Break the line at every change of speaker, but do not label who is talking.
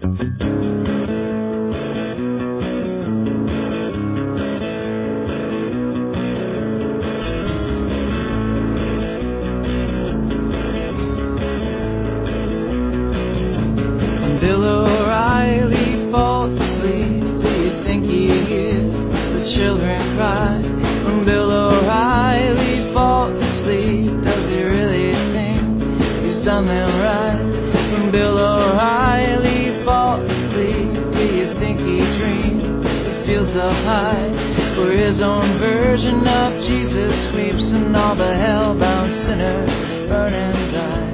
Bill O'Reilly falls asleep. Do you think he hears the children cry? When Bill O'Reilly falls asleep, does he really think he's done them right? When Bill O'Reilly falls asleep, do you think he dreams the fields up high, where his own version of Jesus sweeps and all the hell-bound sinners burn and die?